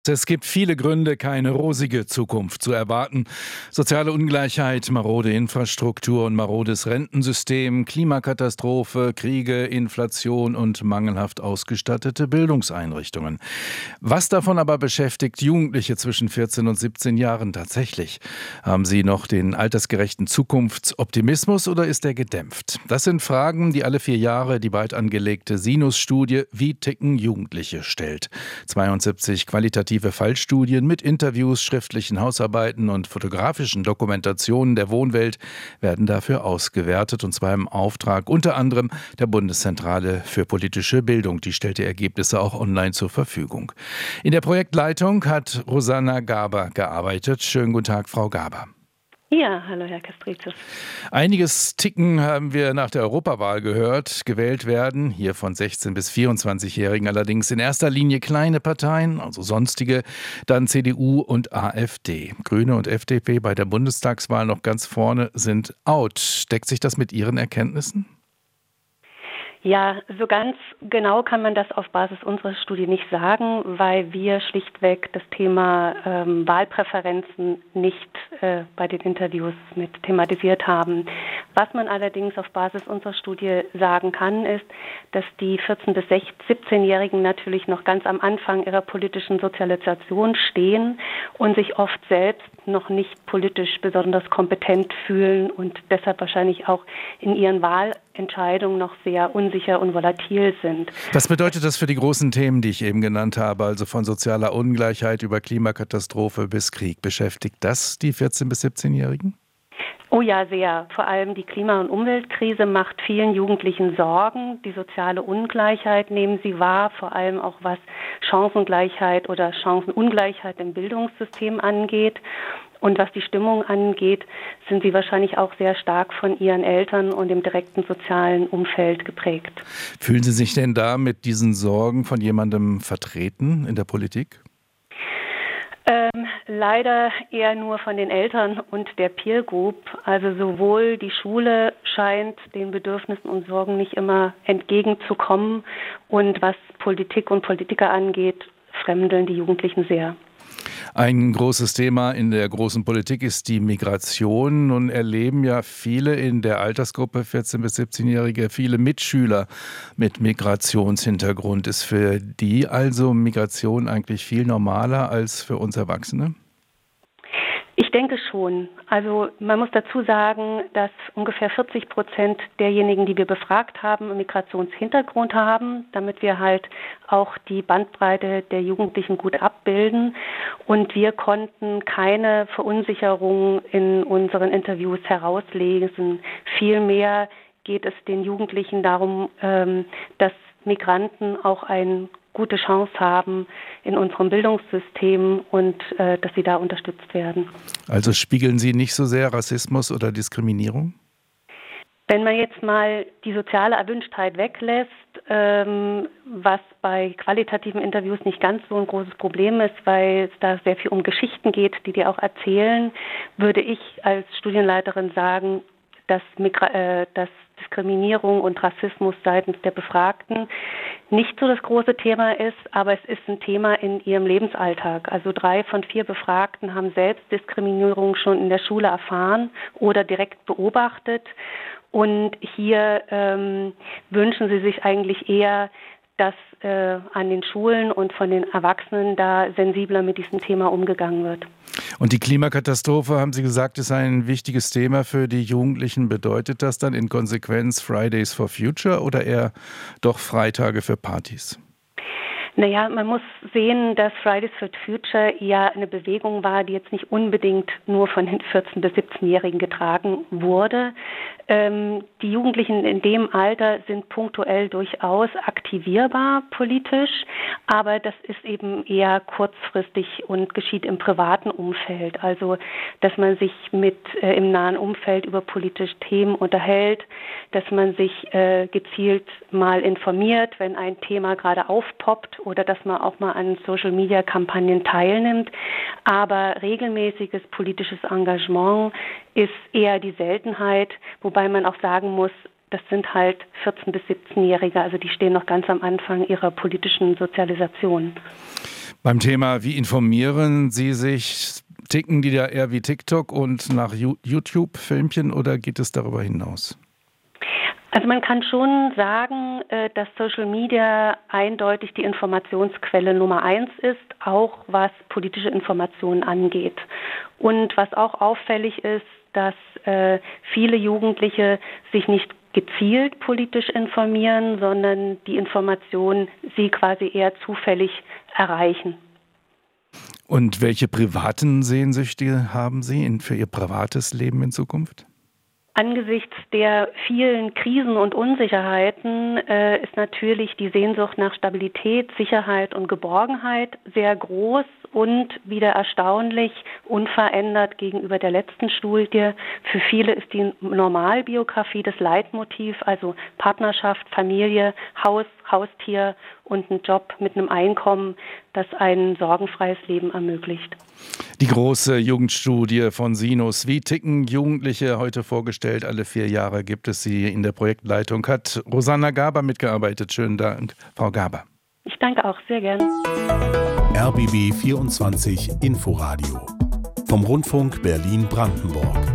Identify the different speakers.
Speaker 1: Es gibt viele Gründe, keine rosige Zukunft zu erwarten. Soziale Ungleichheit, marode Infrastruktur und marodes Rentensystem, Klimakatastrophe, Kriege, Inflation und mangelhaft ausgestattete Bildungseinrichtungen. Was davon aber beschäftigt Jugendliche zwischen 14 und 17 Jahren tatsächlich? Haben sie noch den altersgerechten Zukunftsoptimismus oder ist er gedämpft? Das sind Fragen, die alle 4 Jahre die bald angelegte Sinus-Studie Wie ticken Jugendliche stellt. 72 qualitative Fallstudien mit Interviews, schriftlichen Hausarbeiten und fotografischen Dokumentationen der Wohnwelt werden dafür ausgewertet, und zwar im Auftrag unter anderem der Bundeszentrale für politische Bildung. Die stellt die Ergebnisse auch online zur Verfügung. In der Projektleitung hat Rosanna Gaber gearbeitet. Schönen guten Tag, Frau Gaber.
Speaker 2: Ja, hallo Herr Kastrizius.
Speaker 1: Einiges Ticken haben wir nach der Europawahl gehört. Gewählt werden, hier von 16- bis 24-Jährigen allerdings in erster Linie kleine Parteien, also sonstige, dann CDU und AfD. Grüne und FDP bei der Bundestagswahl noch ganz vorne sind out. Deckt sich das mit Ihren Erkenntnissen?
Speaker 2: Ja, so ganz genau kann man das auf Basis unserer Studie nicht sagen, weil wir schlichtweg das Thema Wahlpräferenzen nicht bei den Interviews mit thematisiert haben. Was man allerdings auf Basis unserer Studie sagen kann, ist, dass die 14- bis 17-Jährigen natürlich noch ganz am Anfang ihrer politischen Sozialisation stehen und sich oft selbst noch nicht politisch besonders kompetent fühlen und deshalb wahrscheinlich auch in ihren Wahlentscheidungen noch sehr unsicher und volatil sind.
Speaker 1: Was bedeutet das für die großen Themen, die ich eben genannt habe, also von sozialer Ungleichheit über Klimakatastrophe bis Krieg? Beschäftigt das die 14- bis 17-Jährigen?
Speaker 2: Oh ja, sehr. Vor allem die Klima- und Umweltkrise macht vielen Jugendlichen Sorgen. Die soziale Ungleichheit nehmen sie wahr, vor allem auch was Chancengleichheit oder Chancenungleichheit im Bildungssystem angeht. Und was die Stimmung angeht, sind sie wahrscheinlich auch sehr stark von ihren Eltern und dem direkten sozialen Umfeld geprägt.
Speaker 1: Fühlen Sie sich denn da mit diesen Sorgen von jemandem vertreten in der Politik?
Speaker 2: Leider eher nur von den Eltern und der Peer Group. Also sowohl die Schule scheint den Bedürfnissen und Sorgen nicht immer entgegenzukommen. Und was Politik und Politiker angeht, fremdeln die Jugendlichen sehr.
Speaker 1: Ein großes Thema in der großen Politik ist die Migration. Nun erleben ja viele in der Altersgruppe 14- bis 17-Jährige viele Mitschüler mit Migrationshintergrund. Ist für die also Migration eigentlich viel normaler als für uns Erwachsene?
Speaker 2: Ich denke schon. Also man muss dazu sagen, dass ungefähr 40% derjenigen, die wir befragt haben, einen Migrationshintergrund haben, damit wir halt auch die Bandbreite der Jugendlichen gut abbilden. Und wir konnten keine Verunsicherung in unseren Interviews herauslesen. Vielmehr geht es den Jugendlichen darum, dass Migranten auch eine gute Chance haben in unserem Bildungssystem und dass sie da unterstützt werden.
Speaker 1: Also spiegeln Sie nicht so sehr Rassismus oder Diskriminierung?
Speaker 2: Wenn man jetzt mal die soziale Erwünschtheit weglässt, was bei qualitativen Interviews nicht ganz so ein großes Problem ist, weil es da sehr viel um Geschichten geht, die auch erzählen, würde ich als Studienleiterin sagen, dass Diskriminierung und Rassismus seitens der Befragten nicht so das große Thema ist, aber es ist ein Thema in ihrem Lebensalltag. Also 3 von 4 Befragten haben selbst Diskriminierung schon in der Schule erfahren oder direkt beobachtet. Und hier wünschen sie sich eigentlich eher, dass an den Schulen und von den Erwachsenen da sensibler mit diesem Thema umgegangen wird.
Speaker 1: Und die Klimakatastrophe, haben Sie gesagt, ist ein wichtiges Thema für die Jugendlichen. Bedeutet das dann in Konsequenz Fridays for Future oder eher doch Freitage für Partys?
Speaker 2: Naja, man muss sehen, dass Fridays for Future ja eine Bewegung war, die jetzt nicht unbedingt nur von den 14- bis 17-Jährigen getragen wurde. Die Jugendlichen in dem Alter sind punktuell durchaus aktivierbar politisch, aber das ist eben eher kurzfristig und geschieht im privaten Umfeld. Also, dass man sich im nahen Umfeld über politische Themen unterhält, dass man sich gezielt mal informiert, wenn ein Thema gerade aufpoppt oder dass man auch mal an Social-Media-Kampagnen teilnimmt. Aber regelmäßiges politisches Engagement ist eher die Seltenheit, wobei man auch sagen muss, das sind halt 14- bis 17-Jährige, also die stehen noch ganz am Anfang ihrer politischen Sozialisation.
Speaker 1: Beim Thema, wie informieren Sie sich? Ticken die da eher wie TikTok und nach YouTube-Filmchen oder geht es darüber hinaus?
Speaker 2: Also man kann schon sagen, dass Social Media eindeutig die Informationsquelle Nummer 1 ist, auch was politische Informationen angeht. Und was auch auffällig ist, dass viele Jugendliche sich nicht gezielt politisch informieren, sondern die Informationen sie quasi eher zufällig erreichen.
Speaker 1: Und welche privaten Sehnsüchte haben Sie für Ihr privates Leben in Zukunft?
Speaker 2: Angesichts der vielen Krisen und Unsicherheiten ist natürlich die Sehnsucht nach Stabilität, Sicherheit und Geborgenheit sehr groß und wieder erstaunlich unverändert gegenüber der letzten Studie. Für viele ist die Normalbiografie das Leitmotiv, also Partnerschaft, Familie, Haus, Haustier und ein Job mit einem Einkommen, das ein sorgenfreies Leben ermöglicht.
Speaker 1: Die große Jugendstudie von Sinus, wie ticken Jugendliche, heute vorgestellt, alle 4 Jahre gibt es sie in der Projektleitung, hat Rosanna Gaber mitgearbeitet. Schönen Dank, Frau Gaber.
Speaker 2: Ich danke auch sehr gern.
Speaker 3: RBB 24 Inforadio vom Rundfunk Berlin-Brandenburg.